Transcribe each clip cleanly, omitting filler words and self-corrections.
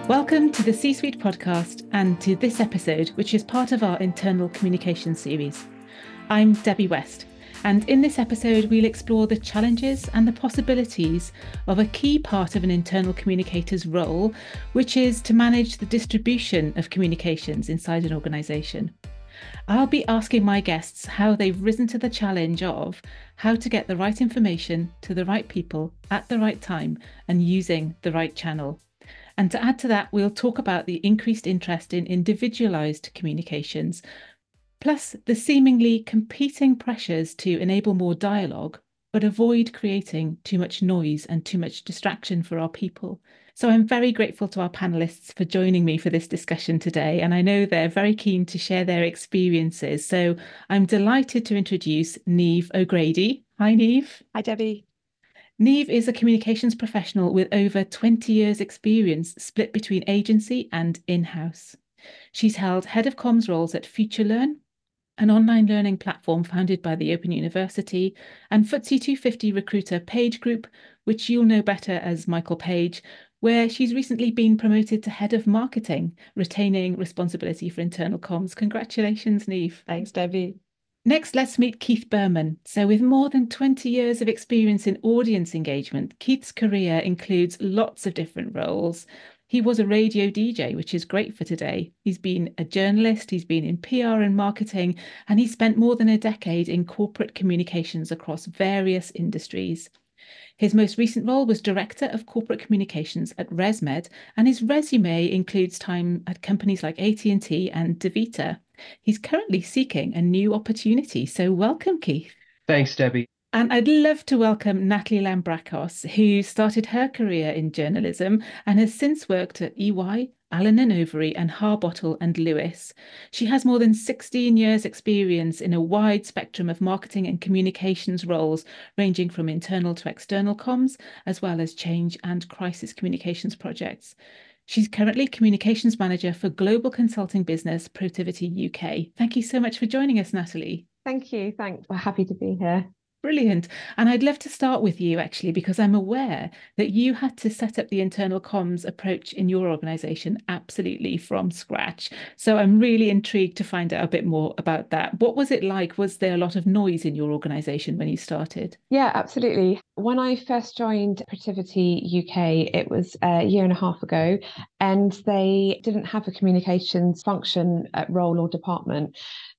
Welcome to the C-Suite podcast and to this episode, which is part of our internal communication series. I'm Debbie West, and in this episode, we'll explore the challenges and the possibilities of a key part of an internal communicator's role, which is to manage the distribution of communications inside an organisation. I'll be asking my guests how they've risen to the challenge of how to get the right information to the right people at the right time and using the right channel. And to add to that, we'll talk about the increased interest in individualised communications, plus the seemingly competing pressures to enable more dialogue, but avoid creating too much noise and too much distraction for our people. So I'm very grateful to our panelists for joining me for this discussion today, and I know they're very keen to share their experiences. So I'm delighted to introduce Niamh O'Grady. Hi, Niamh. Hi, Debbie. Niamh is a communications professional with over 20 years' experience split between agency and in-house. She's held head of comms roles at FutureLearn, an online learning platform founded by the Open University, and FTSE 250 recruiter Page Group, which you'll know better as Michael Page, where she's recently been promoted to head of marketing, retaining responsibility for internal comms. Congratulations, Niamh. Thanks, Debbie. Next, let's meet Keith Berman. So with more than 20 years of experience in audience engagement, Keith's career includes lots of different roles. He was a radio DJ, which is great for today. He's been a journalist, he's been in PR and marketing, and he spent more than a decade in corporate communications across various industries. His most recent role was Director of Corporate Communications at ResMed, and his resume includes time at companies like AT&T and DaVita. He's currently seeking a new opportunity, so welcome, Keith. Thanks, Debbie. And I'd love to welcome Natalie Lambrakos, who started her career in journalism and has since worked at EY, Allen & Overy and Harbottle and Lewis. She has more than 16 years experience in a wide spectrum of marketing and communications roles, ranging from internal to external comms, as well as change and crisis communications projects. She's currently communications manager for global consulting business Protiviti UK. Thank you so much for joining us, Natalie. Thank you. Thanks. We're happy to be here. Brilliant. And I'd love to start with you, actually, because I'm aware that you had to set up the internal comms approach in your organisation absolutely from scratch. So I'm really intrigued to find out a bit more about that. What was it like? Was there a lot of noise in your organisation when you started? Yeah, absolutely. When I first joined Protiviti UK, it was a year and a half ago, and they didn't have a communications function, role or department.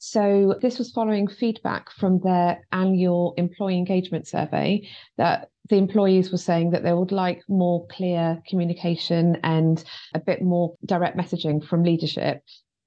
So this was following feedback from their annual employee engagement survey that the employees were saying that they would like more clear communication and a bit more direct messaging from leadership.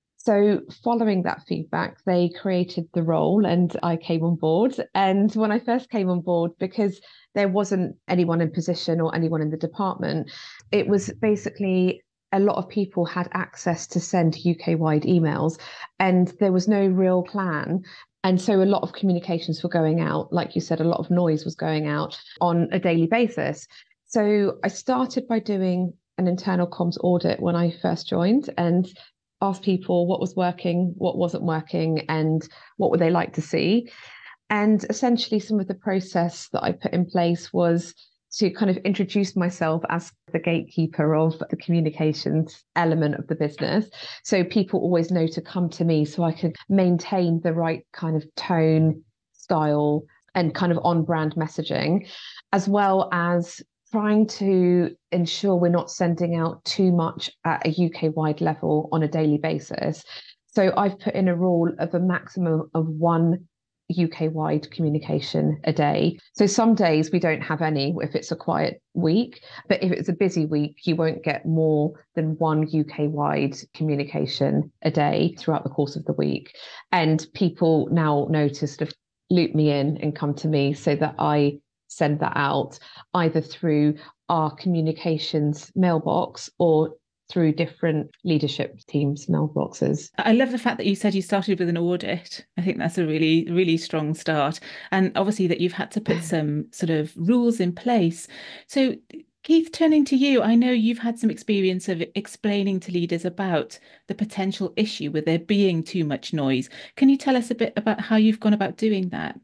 So following that feedback, they created the role and I came on board. And when I first came on board, because there wasn't anyone in position or anyone in the department, it was basically a lot of people had access to send UK-wide emails and there was no real plan. And so a lot of communications were going out. Like you said, a lot of noise was going out on a daily basis. So I started by doing an internal comms audit when I first joined and asked people what was working, what wasn't working, and what would they like to see. And essentially, some of the process that I put in place was to kind of introduce myself as the gatekeeper of the communications element of the business. So people always know to come to me so I can maintain the right kind of tone, style, and kind of on-brand messaging, as well as trying to ensure we're not sending out too much at a UK-wide level on a daily basis. So I've put in a rule of a maximum of one UK-wide communication a day. So some days we don't have any if it's a quiet week, but if it's a busy week, you won't get more than one UK-wide communication a day throughout the course of the week. And people now know to sort of loop me in and come to me so that I send that out either through our communications mailbox or through different leadership teams' mailboxes. I love the fact that you said you started with an audit. I think that's a really, really strong start. And obviously that you've had to put some sort of rules in place. So Keith, turning to you, I know you've had some experience of explaining to leaders about the potential issue with there being too much noise. Can you tell us a bit about how you've gone about doing that?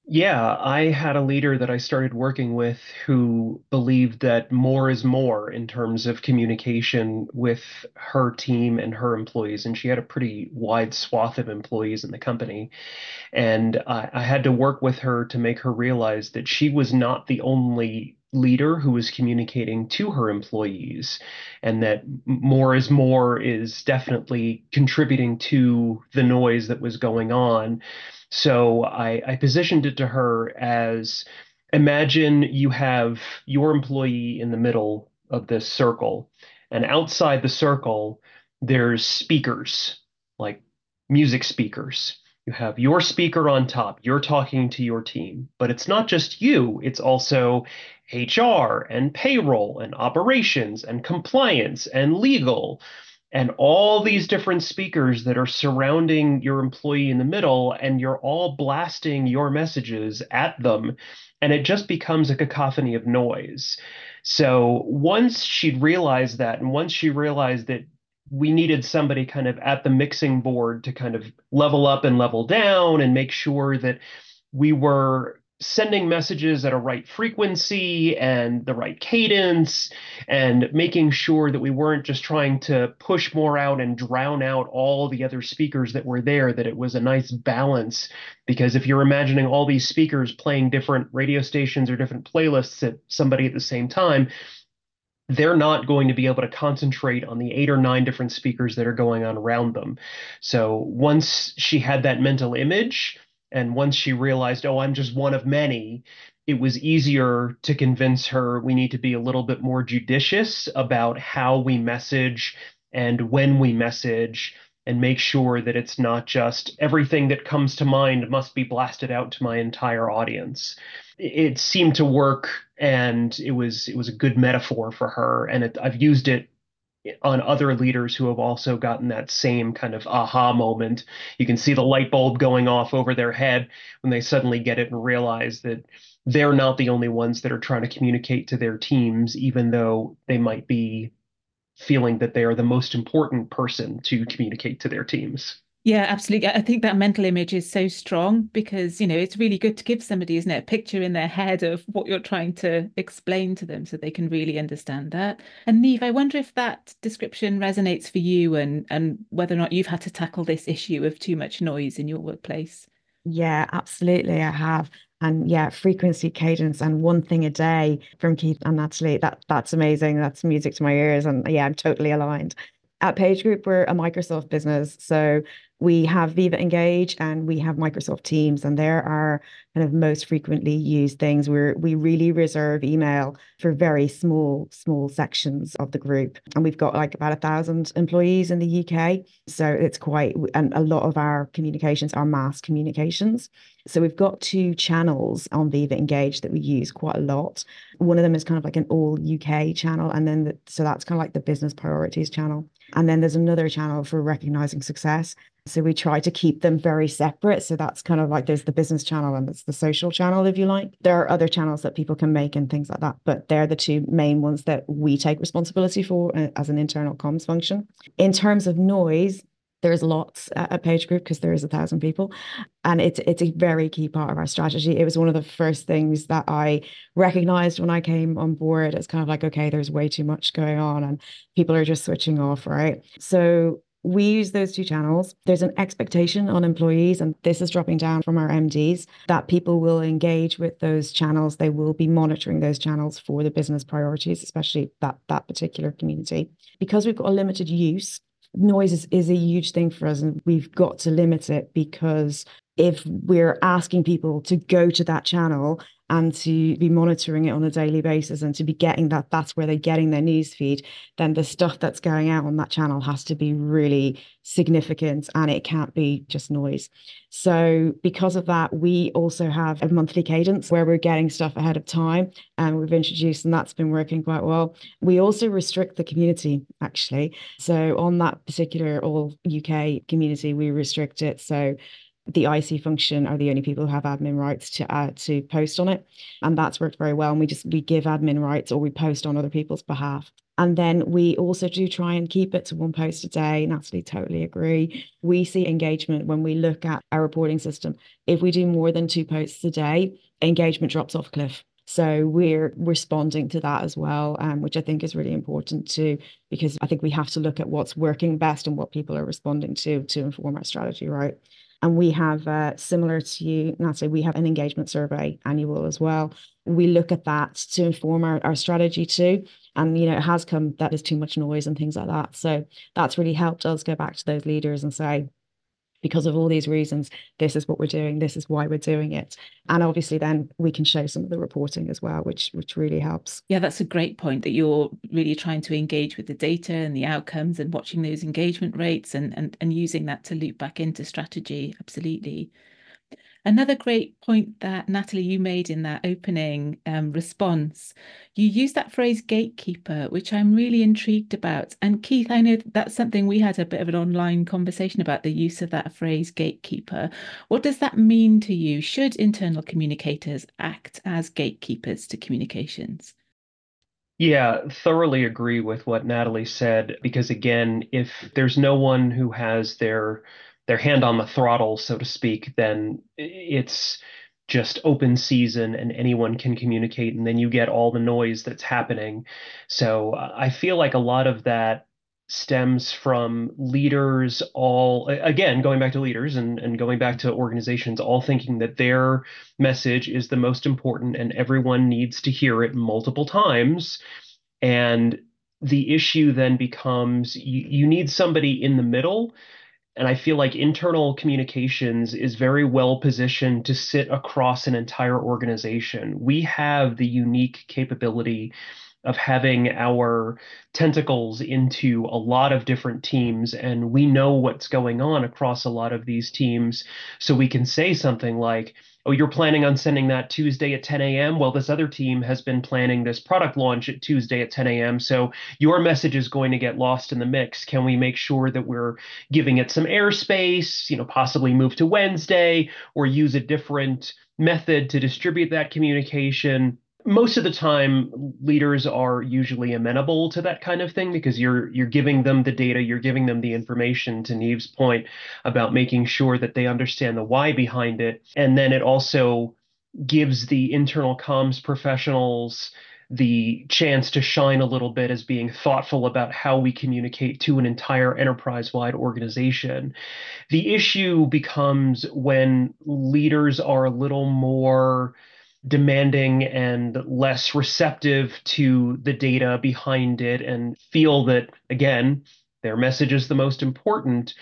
Yeah, I had a leader that I started working with who believed that more is more in terms of communication with her team and her employees. And she had a pretty wide swath of employees in the company. And I had to work with her to make her realize that she was not the only leader who was communicating to her employees, and that more is more is definitely contributing to the noise that was going on. So I positioned it to her as, imagine you have your employee in the middle of this circle, and outside the circle, there's speakers, like music speakers. You have your speaker on top. You're talking to your team. But it's not just you, it's also HR and payroll and operations and compliance and legal and all these different speakers that are surrounding your employee in the middle, and you're all blasting your messages at them. And it just becomes a cacophony of noise. So once she'd realized that, and once she realized that we needed somebody kind of at the mixing board to kind of level up and level down and make sure that we were sending messages at a right frequency and the right cadence, and making sure that we weren't just trying to push more out and drown out all the other speakers that were there, that it was a nice balance. Because if you're imagining all these speakers playing different radio stations or different playlists at somebody at the same time, they're not going to be able to concentrate on the 8 or 9 different speakers that are going on around them. So once she had that mental image, and once she realized, oh, I'm just one of many, it was easier to convince her we need to be a little bit more judicious about how we message and when we message, and make sure that it's not just everything that comes to mind must be blasted out to my entire audience. It seemed to work, and it was a good metaphor for her, and I've used it on other leaders who have also gotten that same kind of aha moment. You can see the light bulb going off over their head when they suddenly get it and realize that they're not the only ones that are trying to communicate to their teams, even though they might be feeling that they are the most important person to communicate to their teams. Yeah, absolutely. I think that mental image is so strong because, it's really good to give somebody, isn't it, a picture in their head of what you're trying to explain to them so they can really understand that. And Neve, I wonder if that description resonates for you, and whether or not you've had to tackle this issue of too much noise in your workplace. Yeah, absolutely. I have. And yeah, frequency, cadence, and one thing a day from Keith and Natalie. That's amazing. That's music to my ears. And yeah, I'm totally aligned. At PageGroup, we're a Microsoft business. So we have Viva Engage and we have Microsoft Teams, and there are kind of most frequently used things. We really reserve email for very small sections of the group. And we've got like about 1,000 employees in the UK. So it's quite, and a lot of our communications are mass communications. So we've got 2 channels on Viva Engage that we use quite a lot. One of them is kind of like an all UK channel. And then, so that's kind of like the business priorities channel. And then there's another channel for recognizing success. So we try to keep them very separate. So that's kind of like there's the business channel and it's the social channel, if you like. There are other channels that people can make and things like that, but they're the 2 main ones that we take responsibility for as an internal comms function. In terms of noise, there's lots at PageGroup because there is 1,000 people, and it's a very key part of our strategy. It was one of the first things that I recognized when I came on board. It's kind of like, okay, there's way too much going on and people are just switching off, right? So we use those 2 channels. There's an expectation on employees, and this is dropping down from our MDs, that people will engage with those channels. They will be monitoring those channels for the business priorities, especially that particular community. Because we've got a limited use, noise is a huge thing for us, and we've got to limit it, because if we're asking people to go to that channel and to be monitoring it on a daily basis and to be getting that's where they're getting their news feed, then the stuff that's going out on that channel has to be really significant and it can't be just noise. So because of that, we also have a monthly cadence where we're getting stuff ahead of time, and we've introduced, and that's been working quite well. We also restrict the community, actually. So on that particular all UK community, we restrict it. So the IC function are the only people who have admin rights to post on it, and that's worked very well. And we give admin rights, or we post on other people's behalf. And then we also do try and keep it to one post a day. Natalie, totally agree. We see engagement when we look at our reporting system. If we do more than 2 posts a day, engagement drops off a cliff. So we're responding to that as well, which I think is really important too, because I think we have to look at what's working best and what people are responding to inform our strategy, right? And we have, similar to you, Natalie, we have an engagement survey annual as well. We look at that to inform our strategy too. And, it has come that there's too much noise and things like that. So that's really helped us go back to those leaders and say, because of all these reasons, this is what we're doing, this is why we're doing it. And obviously then we can show some of the reporting as well, which really helps. Yeah, that's a great point, that you're really trying to engage with the data and the outcomes and watching those engagement rates and using that to loop back into strategy. Absolutely. Another great point that, Natalie, you made in that opening response, you used that phrase gatekeeper, which I'm really intrigued about. And Keith, I know that's something we had a bit of an online conversation about, the use of that phrase gatekeeper. What does that mean to you? Should internal communicators act as gatekeepers to communications? Yeah, thoroughly agree with what Natalie said, because again, if there's no one who has their hand on the throttle, so to speak, then it's just open season and anyone can communicate, and then you get all the noise that's happening. So I feel like a lot of that stems from leaders, all again going back to leaders and going back to organizations, all thinking that their message is the most important and everyone needs to hear it multiple times. And the issue then becomes you need somebody in the middle. And I feel like internal communications is very well positioned to sit across an entire organization. We have the unique capability of having our tentacles into a lot of different teams, and we know what's going on across a lot of these teams. So we can say something like, oh, you're planning on sending that Tuesday at 10 a.m. Well, this other team has been planning this product launch at Tuesday at 10 a.m. So your message is going to get lost in the mix. Can we make sure that we're giving it some airspace, possibly move to Wednesday or use a different method to distribute that communication? Most of the time, leaders are usually amenable to that kind of thing because you're giving them the data, you're giving them the information, to Neve's point about making sure that they understand the why behind it. And then it also gives the internal comms professionals the chance to shine a little bit as being thoughtful about how we communicate to an entire enterprise-wide organization. The issue becomes when leaders are a little more demanding and less receptive to the data behind it and feel that, again, their message is the most important.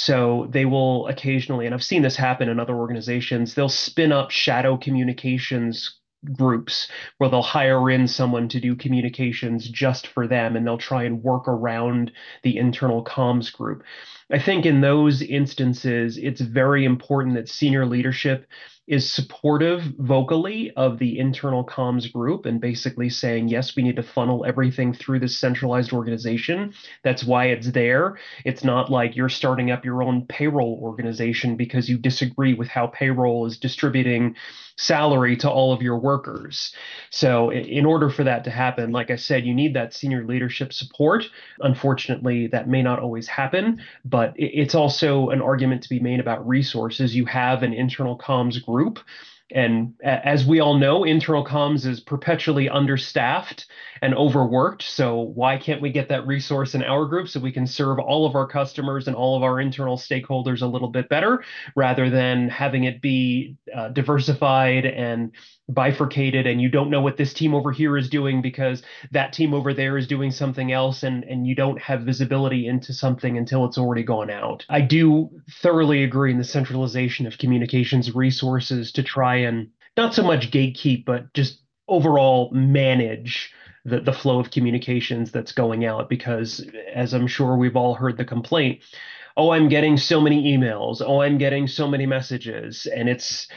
So they will occasionally, and I've seen this happen in other organizations, they'll spin up shadow communications groups where they'll hire in someone to do communications just for them, and they'll try and work around the internal comms group. I think in those instances, it's very important that senior leadership is supportive vocally of the internal comms group and basically saying, yes, we need to funnel everything through this centralized organization. That's why it's there. It's not like you're starting up your own payroll organization because you disagree with how payroll is distributing salary to all of your workers. So in order for that to happen, like I said, you need that senior leadership support. Unfortunately, that may not always happen, but it's also an argument to be made about resources. You have an internal comms group. And as we all know, internal comms is perpetually understaffed and overworked. So why can't we get that resource in our group so we can serve all of our customers and all of our internal stakeholders a little bit better, rather than having it be diversified and bifurcated, and you don't know what this team over here is doing because that team over there is doing something else, and you don't have visibility into something until it's already gone out. I do thoroughly agree in the centralization of communications resources to try and not so much gatekeep, but just overall manage the flow of communications that's going out, because as I'm sure we've all heard the complaint, oh, I'm getting so many emails, oh, I'm getting so many messages, and it's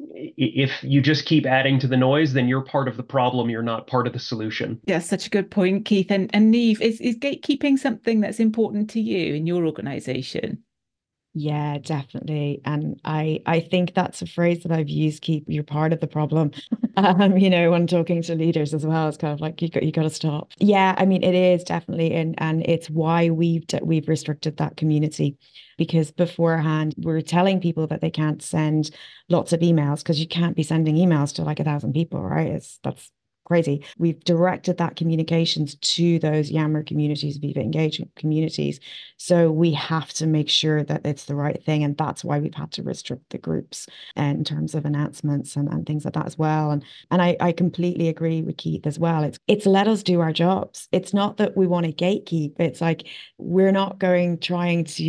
if you just keep adding to the noise, then you're part of the problem. You're not part of the solution. Yeah, such a good point, Keith. And Neve, is gatekeeping something that's important to you in your organization? Yeah, definitely. And I think that's a phrase that I've used, keep you're part of the problem. When talking to leaders as well, it's kind of like you got to stop. Yeah, I mean it is definitely, and it's why we've restricted that community, because beforehand we're telling people that they can't send lots of emails because you can't be sending emails to like 1,000 people, right? That's crazy. We've directed that communications to those Yammer communities, Viva engagement communities. So we have to make sure that it's the right thing. And that's why we've had to restrict the groups in terms of announcements and things like that as well. And I completely agree with Keith as well. It's let us do our jobs. It's not that we want to gatekeep. It's like we're not trying to,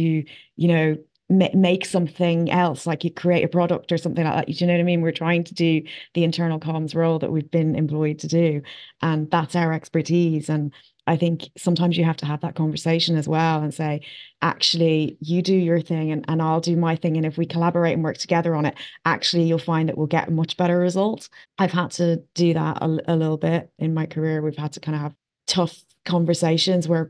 make something else, like you create a product or something like that. You know what I mean? We're trying to do the internal comms role that we've been employed to do. And that's our expertise. And I think sometimes you have to have that conversation as well and say, actually, you do your thing and I'll do my thing. And if we collaborate and work together on it, actually, you'll find that we'll get a much better result. I've had to do that a little bit in my career. We've had to kind of have tough conversations where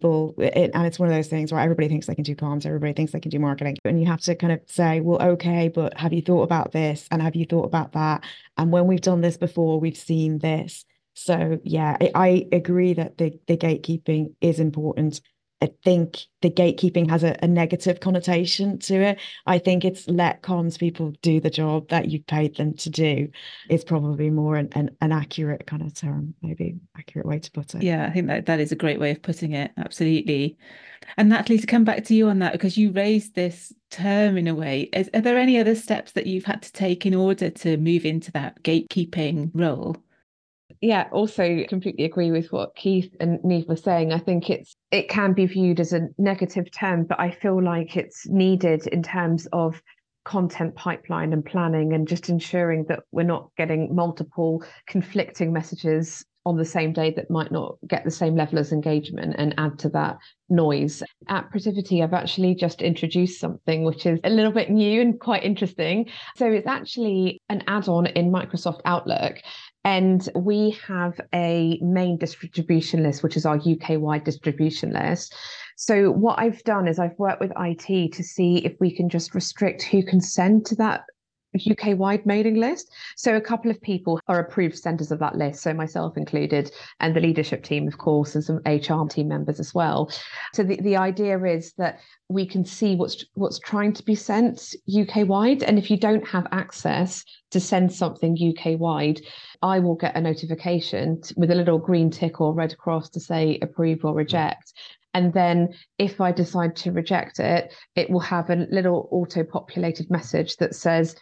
and it's one of those things where everybody thinks they can do comms, everybody thinks they can do marketing. And you have to kind of say, well, okay, but have you thought about this? And have you thought about that? And when we've done this before, we've seen this. So yeah, I agree that the gatekeeping is important. I think the gatekeeping has a negative connotation to it. I think it's let comms people do the job that you paid them to do is probably more an accurate kind of term, maybe accurate way to put it. Yeah, I think that is a great way of putting it. Absolutely. And Natalie, to come back to you on that, because you raised this term in a way, are there any other steps that you've had to take in order to move into that gatekeeping role? Yeah, also completely agree with what Keith and Neve were saying. I think it can be viewed as a negative term, but I feel like it's needed in terms of content pipeline and planning and just ensuring that we're not getting multiple conflicting messages on the same day that might not get the same level of engagement and add to that noise. At Protiviti, I've actually just introduced something which is a little bit new and quite interesting. So it's actually an add-on in Microsoft Outlook. And we have a main distribution list, which is our UK-wide distribution list. So what I've done is I've worked with IT to see if we can just restrict who can send to that UK-wide mailing list. So a couple of people are approved senders of that list, so myself included, and the leadership team, of course, and some HR team members as well. So the idea is that we can see what's trying to be sent UK-wide, and if you don't have access to send something UK-wide, I will get a notification with a little green tick or red cross to say approve or reject. And then if I decide to reject it, it will have a little auto-populated message that says,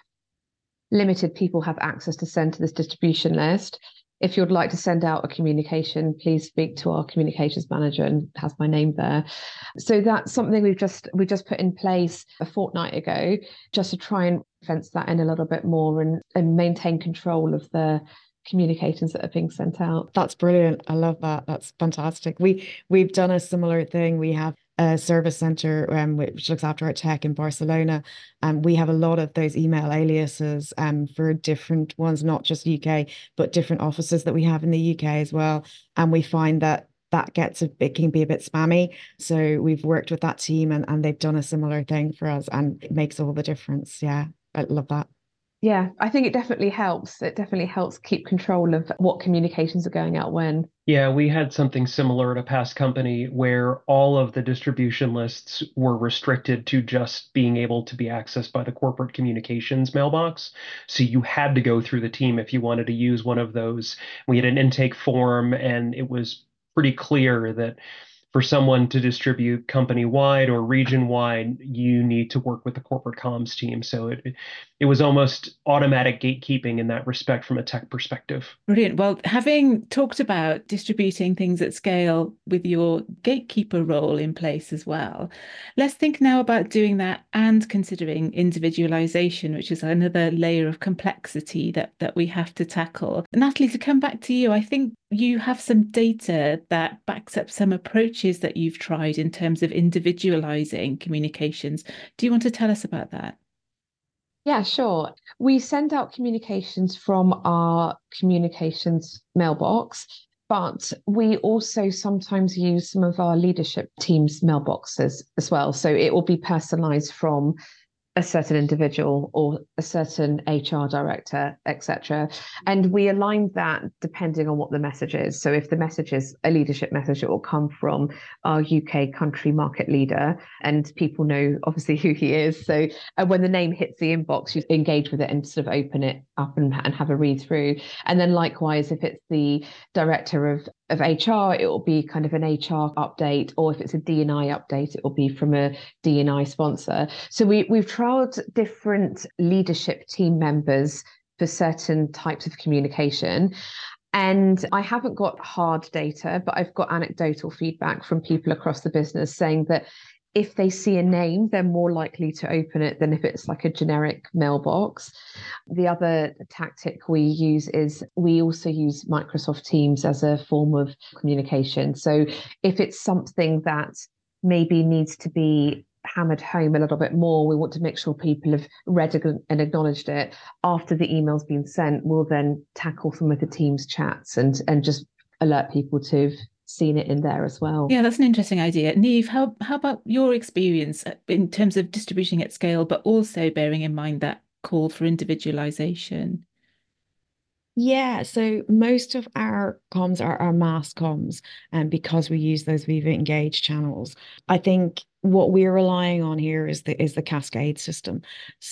limited people have access to send to this distribution list. If you'd like to send out a communication, please speak to our communications manager, and has my name there. So that's something we just put in place a fortnight ago, just to try and fence that in a little bit more and maintain control of the communications that are being sent out. That's brilliant. I love that. That's fantastic. We've done a similar thing. We have a service center which looks after our tech in Barcelona, and we have a lot of those email aliases for different ones, not just UK, but different offices that we have in the UK as well. And we find that it can be a bit spammy. So we've worked with that team and they've done a similar thing for us, and it makes all the difference. Yeah, I love that. Yeah, I think it definitely helps. It definitely helps keep control of what communications are going out when. Yeah, we had something similar at a past company where all of the distribution lists were restricted to just being able to be accessed by the corporate communications mailbox. So you had to go through the team if you wanted to use one of those. We had an intake form, and it was pretty clear that for someone to distribute company wide or region wide, you need to work with the corporate comms team. So it was almost automatic gatekeeping in that respect from a tech perspective. Brilliant. Well, having talked about distributing things at scale with your gatekeeper role in place as well, let's think now about doing that and considering individualization, which is another layer of complexity that we have to tackle. Natalie, to come back to you, I think you have some data that backs up some approaches that you've tried in terms of individualizing communications. Do you want to tell us about that? Yeah, sure. We send out communications from our communications mailbox. But we also sometimes use some of our leadership team's mailboxes as well. So it will be personalized from a certain individual or a certain HR director, etc. And we align that depending on what the message is. So if the message is a leadership message, it will come from our UK country market leader, and people know obviously who he is. So when the name hits the inbox, you engage with it and sort of open it up and have a read through. And then likewise, if it's the director of HR, it will be kind of an HR update, or if it's a D&I update, it will be from a D&I sponsor. So we've trialed different leadership team members for certain types of communication. And I haven't got hard data, but I've got anecdotal feedback from people across the business saying that if they see a name, they're more likely to open it than if it's like a generic mailbox. The other tactic we use is we also use Microsoft Teams as a form of communication. So if it's something that maybe needs to be hammered home a little bit more, we want to make sure people have read and acknowledged it after the email's been sent. We'll then tackle some of the Teams chats and just alert people to seen it in there as well. Yeah, that's an interesting idea. Niamh, how about your experience in terms of distributing at scale, but also bearing in mind that call for individualization? Yeah, so most of our comms are our mass comms, and because we use those Viva Engage channels, I think what we're relying on here is the cascade system.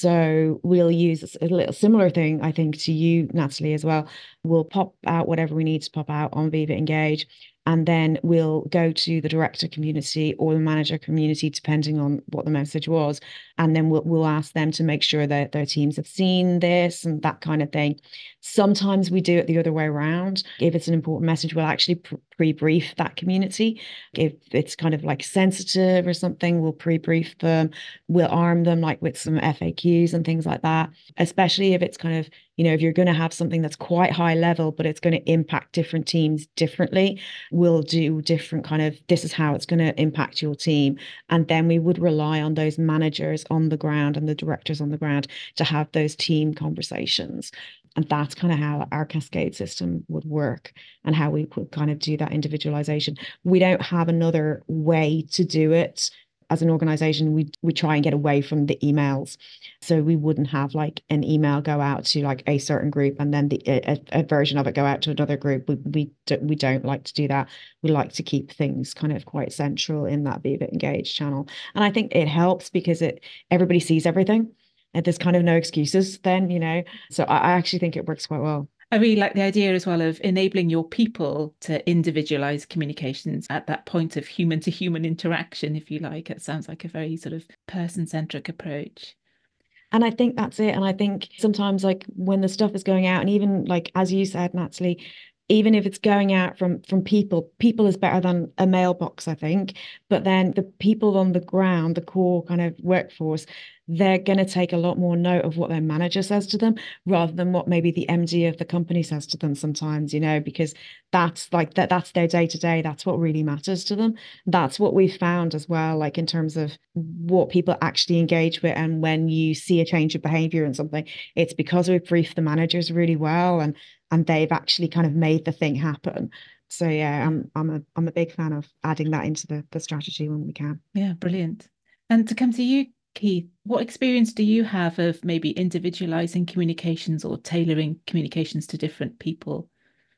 So we'll use a little similar thing, I think, to you, Natalie, as well. We'll pop out whatever we need to pop out on Viva Engage, and then we'll go to the director community or the manager community, depending on what the message was. And then we'll ask them to make sure that their teams have seen this and that kind of thing. Sometimes we do it the other way around. If it's an important message, we'll actually pre-brief that community. If it's kind of like sensitive or something, we'll pre-brief them. We'll arm them like with some FAQs and things like that, especially if it's kind of, if you're going to have something that's quite high level, but it's going to impact different teams differently, we'll do different kind of, this is how it's going to impact your team. And then we would rely on those managers on the ground and the directors on the ground to have those team conversations. And that's kind of how our cascade system would work and how we could kind of do that individualization. We don't have another way to do it. As an organization, we try and get away from the emails. So we wouldn't have like an email go out to like a certain group and then a version of it go out to another group. We don't like to do that. We like to keep things kind of quite central in that Viva Engage channel. And I think it helps because everybody sees everything. And there's kind of no excuses then, So I actually think it works quite well. I really like the idea as well of enabling your people to individualize communications at that point of human to human interaction, if you like. It sounds like a very sort of person-centric approach. And I think that's it. And I think sometimes like when the stuff is going out, and even like, as you said, Natalie, even if it's going out from people is better than a mailbox, I think. But then the people on the ground, the core kind of workforce, they're going to take a lot more note of what their manager says to them rather than what maybe the MD of the company says to them sometimes, because that's like that's their day to day. That's what really matters to them. That's what we've found as well, like in terms of what people actually engage with. And when you see a change of behavior in something, it's because we've briefed the managers really well and they've actually kind of made the thing happen. So yeah, I'm a big fan of adding that into the strategy when we can. Yeah, brilliant. And to come to you, Keith, what experience do you have of maybe individualizing communications or tailoring communications to different people?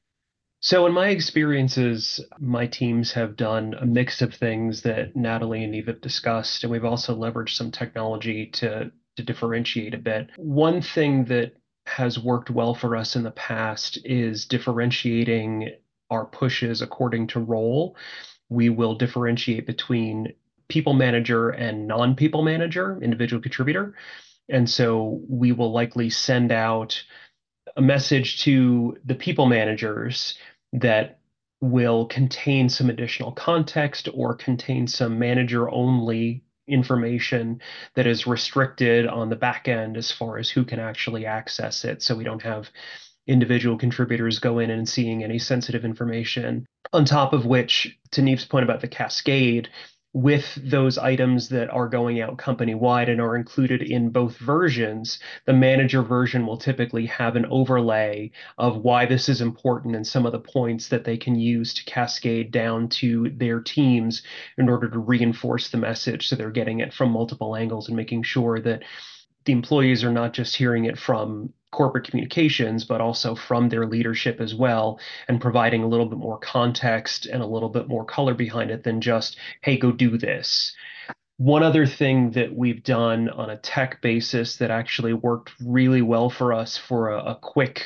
So in my experiences, my teams have done a mix of things that Natalie and Niamh have discussed, and we've also leveraged some technology to differentiate a bit. One thing that has worked well for us in the past is differentiating our pushes according to role. We will differentiate between people manager and non-people manager, individual contributor. And so we will likely send out a message to the people managers that will contain some additional context or contain some manager-only information that is restricted on the back end as far as who can actually access it. So we don't have individual contributors go in and seeing any sensitive information. On top of which, to Niamh's point about the cascade, with those items that are going out company-wide and are included in both versions, the manager version will typically have an overlay of why this is important and some of the points that they can use to cascade down to their teams in order to reinforce the message so they're getting it from multiple angles and making sure that the employees are not just hearing it from corporate communications, but also from their leadership as well, and providing a little bit more context and a little bit more color behind it than just, hey, go do this. One other thing that we've done on a tech basis that actually worked really well for us for a quick,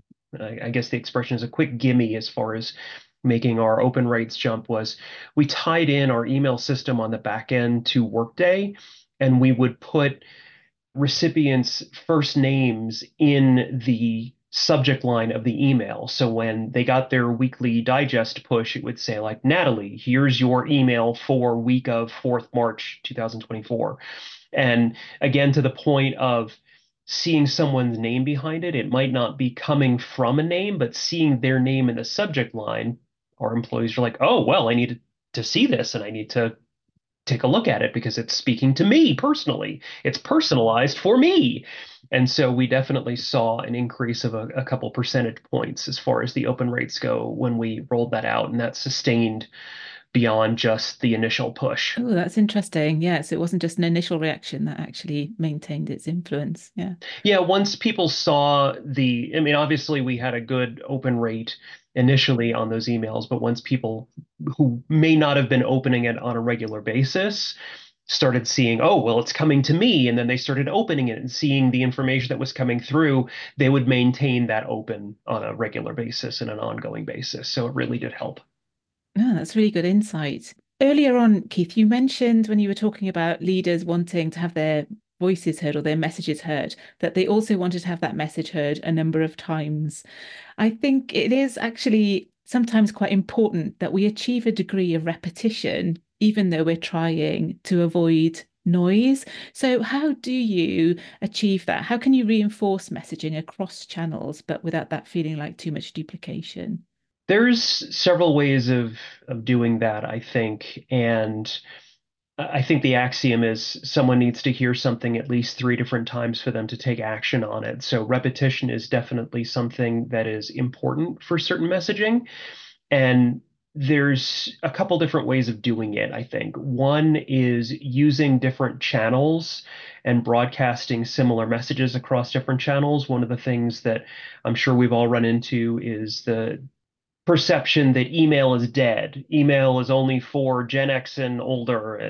I guess the expression is a quick gimme as far as making our open rates jump, was we tied in our email system on the back end to Workday, and we would put recipients' first names in the subject line of the email. So when they got their weekly digest push, it would say, like, Natalie, here's your email for week of 4th March 2024. And again, to the point of seeing someone's name behind it, it might not be coming from a name, but seeing their name in the subject line, our employees are like, oh, well, I need to see this and I need to take a look at it because it's speaking to me personally. It's personalized for me. And so we definitely saw an increase of a couple percentage points as far as the open rates go when we rolled that out, and that sustained beyond just the initial push. Oh, that's interesting. Yeah, so it wasn't just an initial reaction that actually maintained its influence. Yeah. Yeah, once people saw I mean, obviously we had a good open rate initially on those emails, but once people who may not have been opening it on a regular basis started seeing, oh, well, it's coming to me, and then they started opening it and seeing the information that was coming through, they would maintain that open on a regular basis and an ongoing basis. So it really did help. No, that's really good insight. Earlier on, Keith, you mentioned when you were talking about leaders wanting to have their voices heard or their messages heard, that they also wanted to have that message heard a number of times. I think it is actually sometimes quite important that we achieve a degree of repetition, even though we're trying to avoid noise. So, how do you achieve that? How can you reinforce messaging across channels, but without that feeling like too much duplication? There's several ways of doing that, I think. And I think the axiom is someone needs to hear something at least 3 different times for them to take action on it. So repetition is definitely something that is important for certain messaging. And there's a couple different ways of doing it, I think. One is using different channels and broadcasting similar messages across different channels. One of the things that I'm sure we've all run into is the perception that email is dead. Email is only for Gen X and older.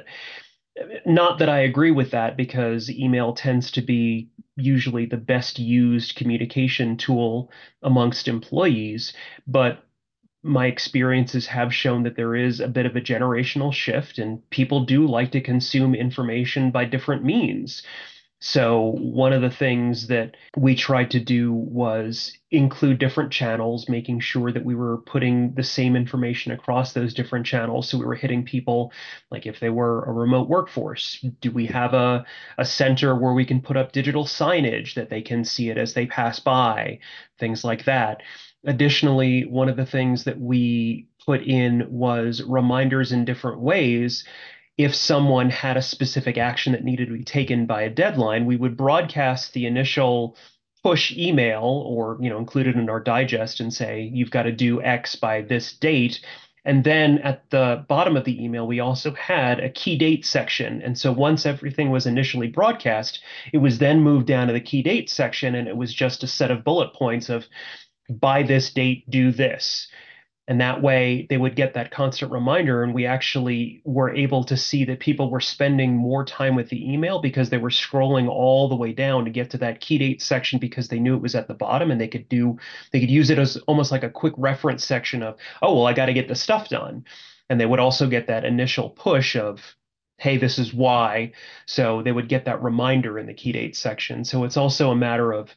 Not that I agree with that, because email tends to be usually the best used communication tool amongst employees, but my experiences have shown that there is a bit of a generational shift and people do like to consume information by different means. So one of the things that we tried to do was include different channels, making sure that we were putting the same information across those different channels. So we were hitting people, like if they were a remote workforce, do we have a center where we can put up digital signage that they can see it as they pass by, things like that. Additionally, one of the things that we put in was reminders in different ways. If someone had a specific action that needed to be taken by a deadline, we would broadcast the initial push email or, include it in our digest and say, you've got to do X by this date. And then at the bottom of the email, we also had a key date section. And so once everything was initially broadcast, it was then moved down to the key date section, and it was just a set of bullet points of, by this date, do this. And that way they would get that constant reminder. And we actually were able to see that people were spending more time with the email because they were scrolling all the way down to get to that key date section because they knew it was at the bottom, and they could use it as almost like a quick reference section of, oh, well, I got to get the stuff done. And they would also get that initial push of, hey, this is why. So they would get that reminder in the key date section. So it's also a matter of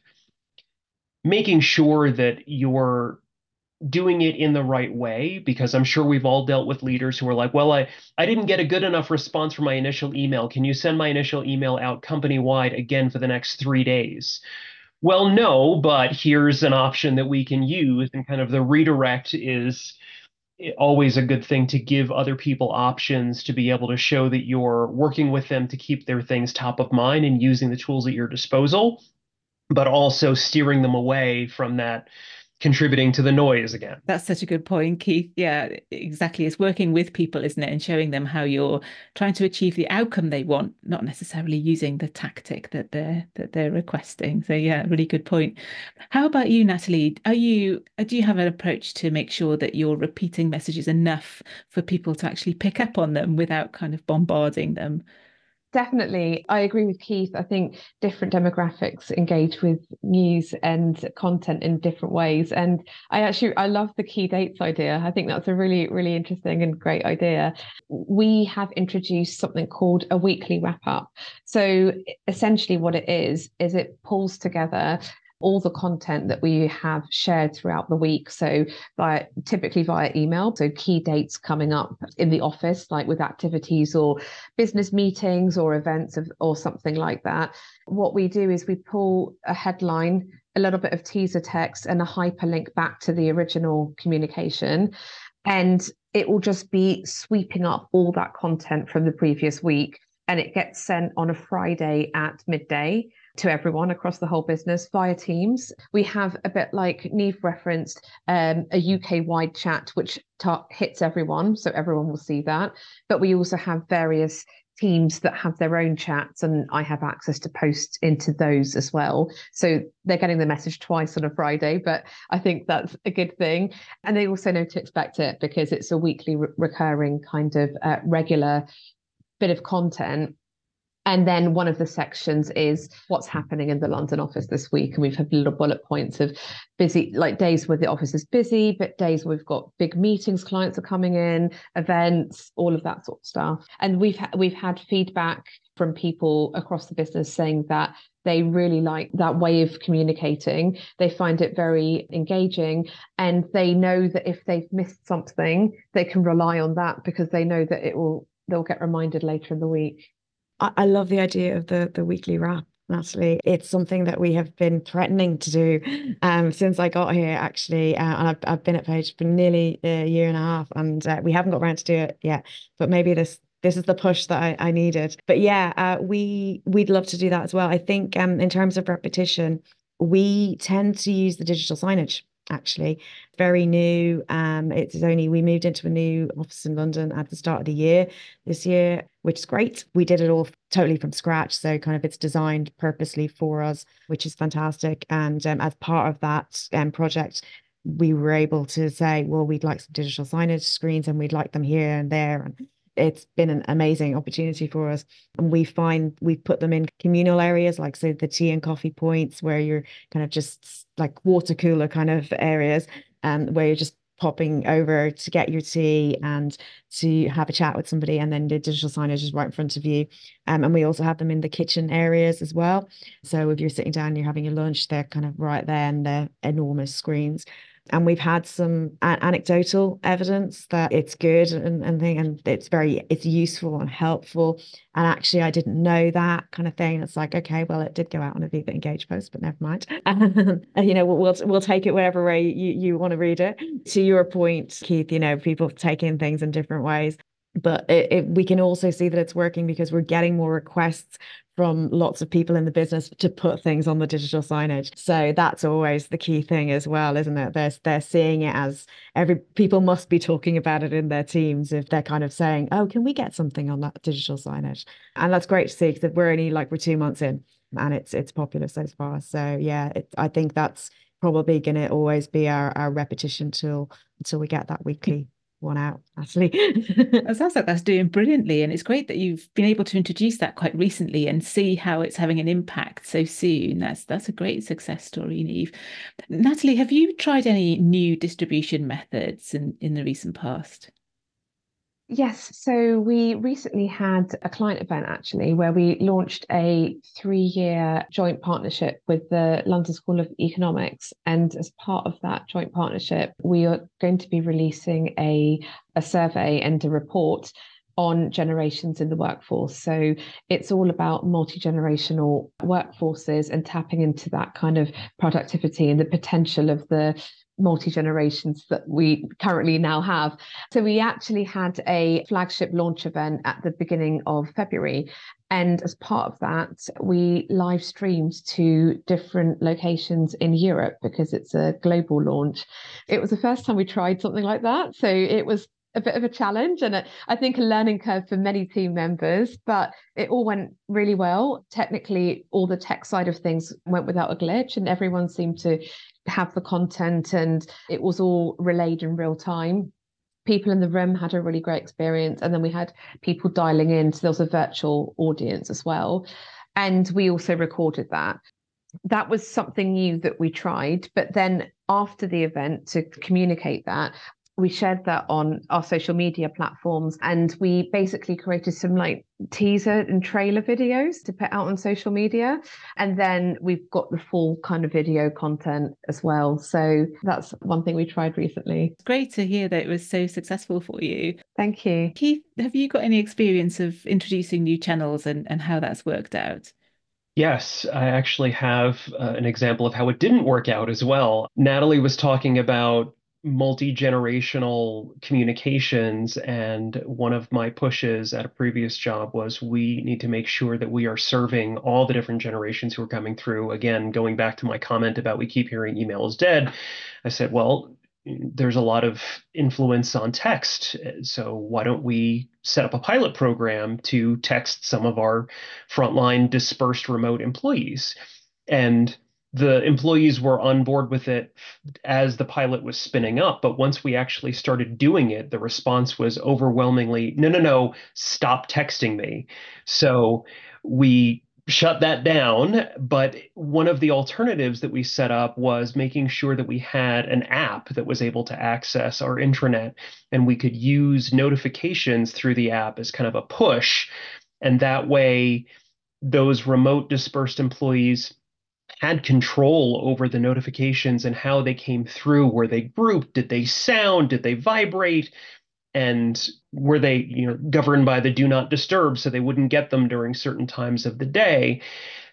making sure that you're doing it in the right way, because I'm sure we've all dealt with leaders who are like, well, I didn't get a good enough response from my initial email. Can you send my initial email out company-wide again for the next 3 days? Well, no, but here's an option that we can use. And kind of the redirect is always a good thing to give other people options to be able to show that you're working with them to keep their things top of mind and using the tools at your disposal, but also steering them away from that contributing to the noise again. That's such a good point, Keith. Yeah, exactly. It's working with people, isn't it? And showing them how you're trying to achieve the outcome they want, not necessarily using the tactic that they're requesting. So yeah, really good point. How about you, Natalie? Do you have an approach to make sure that you're repeating messages enough for people to actually pick up on them without kind of bombarding them? Definitely. I agree with Keith. I think different demographics engage with news and content in different ways. And I love the key dates idea. I think that's a really, really interesting and great idea. We have introduced something called a weekly wrap up. So essentially what it is it pulls together all the content that we have shared throughout the week. So typically via email. So key dates coming up in the office, like with activities or business meetings or events or something like that. What we do is we pull a headline, a little bit of teaser text and a hyperlink back to the original communication. And it will just be sweeping up all that content from the previous week. And it gets sent on a Friday at midday to everyone across the whole business via Teams. We have a bit like Neve referenced, a UK-wide chat, which hits everyone, so everyone will see that. But we also have various teams that have their own chats, and I have access to post into those as well. So they're getting the message twice on a Friday, but I think that's a good thing. And they also know to expect it because it's a weekly recurring kind of regular bit of content. And then one of the sections is what's happening in the London office this week. And we've had little bullet points of busy, like days where the office is busy, but days where we've got big meetings, clients are coming in, events, all of that sort of stuff. And we've had feedback from people across the business saying that they really like that way of communicating. They find it very engaging, and they know that if they've missed something, they can rely on that because they know that they'll get reminded later in the week. I love the idea of the weekly wrap, Natalie. It's something that we have been threatening to do since I got here, actually. And I've been at Page for nearly a year and a half, and we haven't got around to do it yet. But maybe this is the push that I needed. But yeah, we'd love to do that as well. I think in terms of repetition, we tend to use the digital signage. Actually, very new. We moved into a new office in London at the start of the year this year, which is great. We did it all totally from scratch, so kind of it's designed purposely for us, which is fantastic. And as part of that project, we were able to say, well, we'd like some digital signage screens, and we'd like them here and there, and it's been an amazing opportunity for us. And we've put them in communal areas, like say the tea and coffee points, where you're kind of just like water cooler kind of areas, and where you're just popping over to get your tea and to have a chat with somebody, and then the digital signage is right in front of you. And we also have them in the kitchen areas as well. So if you're sitting down, you're having your lunch, they're kind of right there, and they're enormous screens. And we've had some anecdotal evidence that it's good and it's useful and helpful. And actually, I didn't know that kind of thing. It's like, okay, well, it did go out on a Viva Engage post, but never mind. And, we'll take it wherever way you want to read it. To your point, Keith, people take in things in different ways. But we can also see that it's working because we're getting more requests from lots of people in the business to put things on the digital signage. So that's always the key thing as well, isn't it? They're seeing it as people must be talking about it in their teams if they're kind of saying, oh, can we get something on that digital signage? And that's great to see because we're 2 months in and it's popular so far. So yeah, I think that's probably going to always be our repetition tool until we get that weekly one out, actually. It sounds like that's doing brilliantly, and it's great that you've been able to introduce that quite recently and see how it's having an impact so soon. That's a great success story, Neve. Natalie, have you tried any new distribution methods in the recent past? Yes, so we recently had a client event actually where we launched a 3-year joint partnership with the London School of Economics. And as part of that joint partnership, we are going to be releasing a survey and a report on generations in the workforce. So it's all about multi-generational workforces and tapping into that kind of productivity and the potential of the multi-generations that we currently now have. So we actually had a flagship launch event at the beginning of February. And as part of that, we live streamed to different locations in Europe because it's a global launch. It was the first time we tried something like that. So it was a bit of a challenge and I think a learning curve for many team members, but it all went really well. Technically, all the tech side of things went without a glitch and everyone seemed to have the content and it was all relayed in real time. People in the room had a really great experience. And then we had people dialing in. So there was a virtual audience as well. And we also recorded that. That was something new that we tried. But then after the event, to communicate that, we shared that on our social media platforms and we basically created some like teaser and trailer videos to put out on social media. And then we've got the full kind of video content as well. So that's one thing we tried recently. It's great to hear that it was so successful for you. Thank you. Keith, have you got any experience of introducing new channels and how that's worked out? Yes, I actually have an example of how it didn't work out as well. Natalie was talking about multi-generational communications, and one of my pushes at a previous job was we need to make sure that we are serving all the different generations who are coming through. Again, going back to my comment about we keep hearing email is dead, I said, well, there's a lot of influence on text. So why don't we set up a pilot program to text some of our frontline dispersed remote employees? And the employees were on board with it as the pilot was spinning up. But once we actually started doing it, the response was overwhelmingly, no, no, no, stop texting me. So we shut that down. But one of the alternatives that we set up was making sure that we had an app that was able to access our intranet and we could use notifications through the app as kind of a push. And that way, those remote dispersed employees had control over the notifications and how they came through. Were they grouped? Did they sound? Did they vibrate? And were they, governed by the do not disturb so they wouldn't get them during certain times of the day?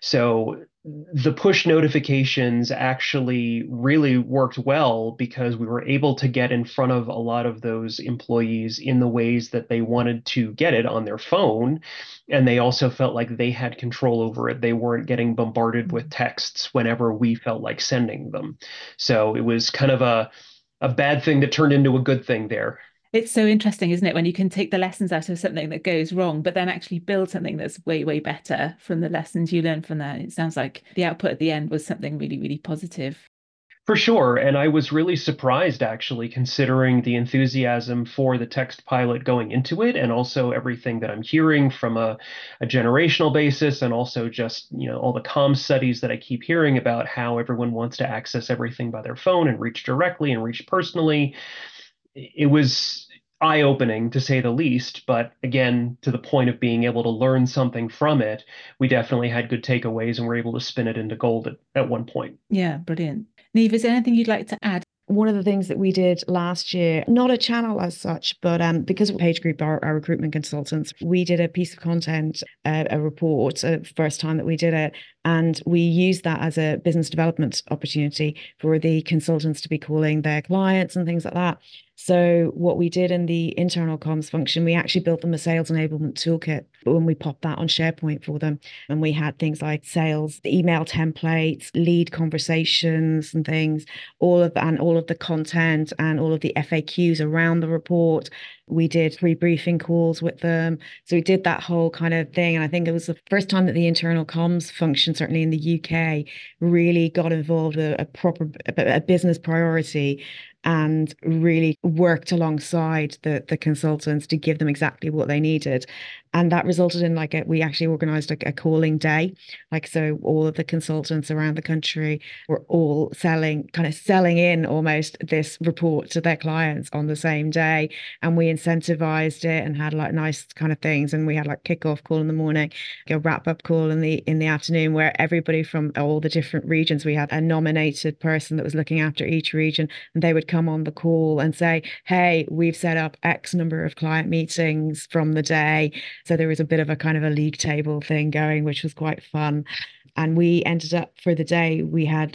So the push notifications actually really worked well because we were able to get in front of a lot of those employees in the ways that they wanted to get it on their phone. And they also felt like they had control over it. They weren't getting bombarded with texts whenever we felt like sending them. So it was kind of a bad thing that turned into a good thing there. It's so interesting, isn't it, when you can take the lessons out of something that goes wrong, but then actually build something that's way, way better from the lessons you learn from that. It sounds like the output at the end was something really, really positive. For sure. And I was really surprised, actually, considering the enthusiasm for the text pilot going into it, and also everything that I'm hearing from a generational basis, and also just, all the comm studies that I keep hearing about how everyone wants to access everything by their phone and reach directly and reach personally. It was eye-opening to say the least, but again, to the point of being able to learn something from it, we definitely had good takeaways and were able to spin it into gold at one point. Yeah, brilliant. Niamh, is there anything you'd like to add? One of the things that we did last year, not a channel as such, but because PageGroup are our recruitment consultants, we did a piece of content, a report, first time that we did it. And we used that as a business development opportunity for the consultants to be calling their clients and things like that. So what we did in the internal comms function, we actually built them a sales enablement toolkit when we popped that on SharePoint for them. And we had things like sales, email templates, lead conversations and things, all of the content and all of the FAQs around the report. We did pre-briefing calls with them. So we did that whole kind of thing. And I think it was the first time that the internal comms function, certainly in the UK, really got involved with a business priority and really worked alongside the consultants to give them exactly what they needed. And that resulted in we actually organized a calling day. So all of the consultants around the country were all selling in almost this report to their clients on the same day. And we incentivized it and had nice kind of things. And we had kickoff call in the morning, a wrap-up call in the afternoon, where everybody from all the different regions, we had a nominated person that was looking after each region, and they would come on the call and say, hey, we've set up X number of client meetings from the day. So there was a bit of a kind of a league table thing going, which was quite fun. And we ended up for the day, we had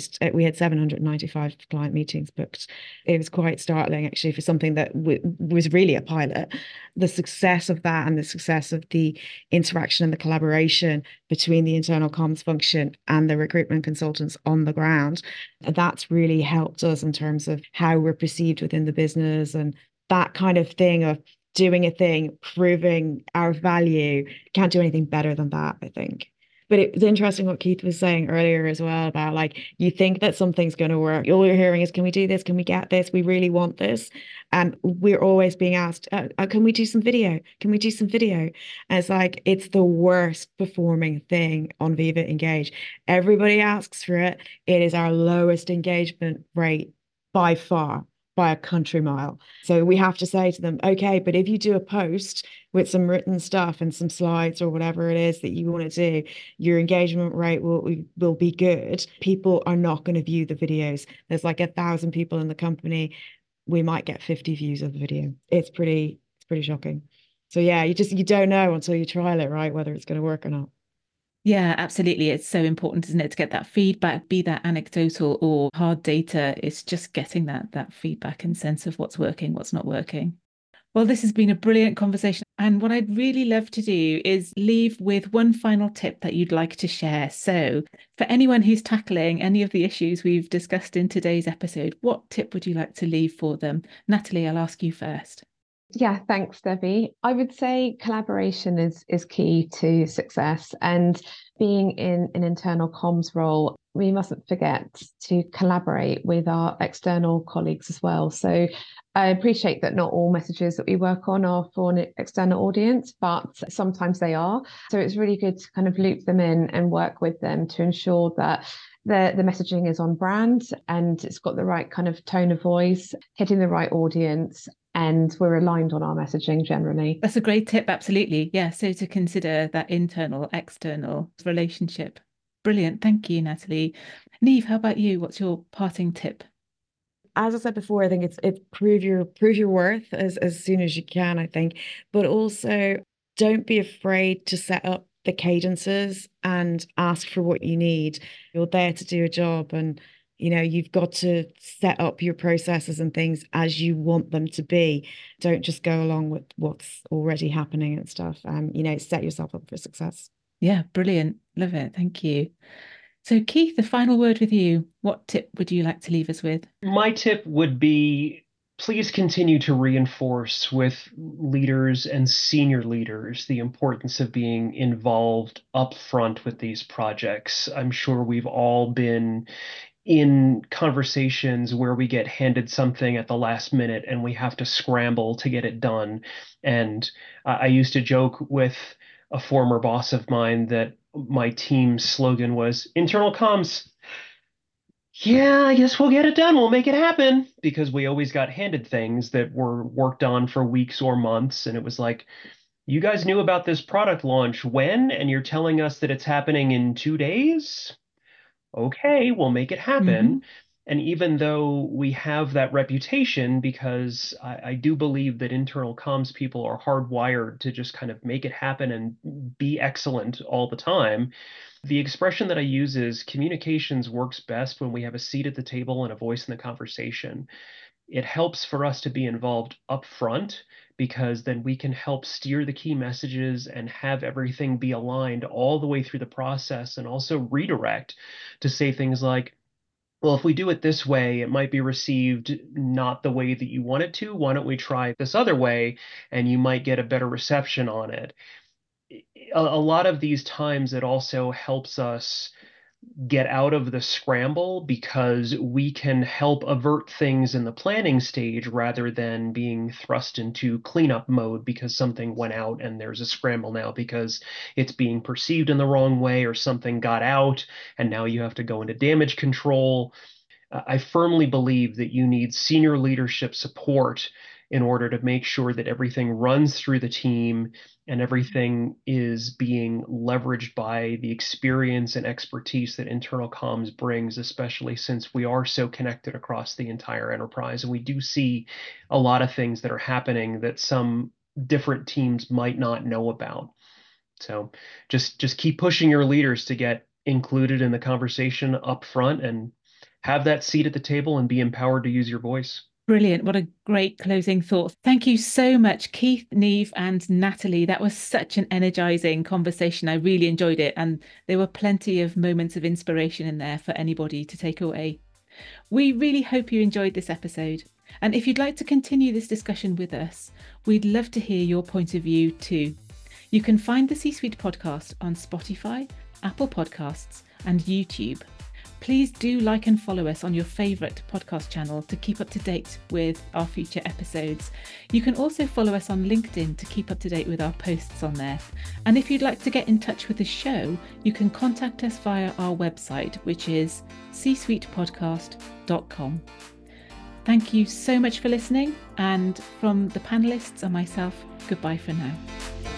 795 client meetings booked. It was quite startling, actually, for something that was really a pilot. The success of that and the success of the interaction and the collaboration between the internal comms function and the recruitment consultants on the ground, that's really helped us in terms of how we're perceived within the business, and that kind of thing of doing a thing, proving our value. Can't do anything better than that, I think. But it was interesting what Keith was saying earlier as well about, like, you think that something's going to work. All you're hearing is, can we do this? Can we get this? We really want this. And we're always being asked, can we do some video? Can we do some video? And it's like, it's the worst performing thing on Viva Engage. Everybody asks for it. It is our lowest engagement rate by far, by a country mile. So we have to say to them, okay, but if you do a post with some written stuff and some slides or whatever it is that you want to do, your engagement rate will be good. People are not going to view the videos. There's like 1,000 people in the company. We might get 50 views of the video. It's pretty shocking. So yeah, you don't know until you trial it, right? Whether it's going to work or not. Yeah, absolutely. It's so important, isn't it, to get that feedback, be that anecdotal or hard data. It's just getting that feedback and sense of what's working, what's not working. Well, this has been a brilliant conversation. And what I'd really love to do is leave with one final tip that you'd like to share. So for anyone who's tackling any of the issues we've discussed in today's episode, what tip would you like to leave for them? Natalie, I'll ask you first. Yeah, thanks, Debbie. I would say collaboration is key to success. And being in an internal comms role, we mustn't forget to collaborate with our external colleagues as well. So I appreciate that not all messages that we work on are for an external audience, but sometimes they are. So it's really good to kind of loop them in and work with them to ensure that the messaging is on brand and it's got the right kind of tone of voice, hitting the right audience, and we're aligned on our messaging generally. That's a great tip. Absolutely. Yeah. So to consider that internal, external relationship. Brilliant. Thank you, Natalie. Niamh, how about you? What's your parting tip? As I said before, I think it's prove your worth as soon as you can, I think. But also, don't be afraid to set up the cadences and ask for what you need. You're there to do a job, and you've got to set up your processes and things as you want them to be. Don't just go along with what's already happening and stuff. Set yourself up for success. Yeah, brilliant. Love it. Thank you. So, Keith, the final word with you. What tip would you like to leave us with? My tip would be, please continue to reinforce with leaders and senior leaders the importance of being involved up front with these projects. I'm sure we've all been in conversations where we get handed something at the last minute and we have to scramble to get it done. And I used to joke with a former boss of mine that my team's slogan was internal comms. Yeah, I guess we'll get it done. We'll make it happen, because we always got handed things that were worked on for weeks or months. And it was like, you guys knew about this product launch when? And you're telling us that it's happening in 2 days? Okay, we'll make it happen. And even though we have that reputation, because I do believe that internal comms people are hardwired to just kind of make it happen and be excellent all the time, the expression that I use is communications works best when we have a seat at the table and a voice in the conversation. It helps for us to be involved up front, because then we can help steer the key messages and have everything be aligned all the way through the process, and also redirect to say things like, well, if we do it this way, it might be received not the way that you want it to. Why don't we try this other way? And you might get a better reception on it. A lot of these times, it also helps us get out of the scramble, because we can help avert things in the planning stage rather than being thrust into cleanup mode because something went out and there's a scramble now because it's being perceived in the wrong way or something got out and now you have to go into damage control. I firmly believe that you need senior leadership support in order to make sure that everything runs through the team and everything is being leveraged by the experience and expertise that internal comms brings, especially since we are so connected across the entire enterprise. And we do see a lot of things that are happening that some different teams might not know about. So just keep pushing your leaders to get included in the conversation up front and have that seat at the table and be empowered to use your voice. Brilliant. What a great closing thought. Thank you so much, Keith, Niamh, and Natalie. That was such an energizing conversation. I really enjoyed it. And there were plenty of moments of inspiration in there for anybody to take away. We really hope you enjoyed this episode. And if you'd like to continue this discussion with us, we'd love to hear your point of view too. You can find the C-Suite podcast on Spotify, Apple Podcasts, and YouTube. Please do like and follow us on your favourite podcast channel to keep up to date with our future episodes. You can also follow us on LinkedIn to keep up to date with our posts on there. And if you'd like to get in touch with the show, you can contact us via our website, which is csuitepodcast.com. Thank you so much for listening, and from the panelists and myself, goodbye for now.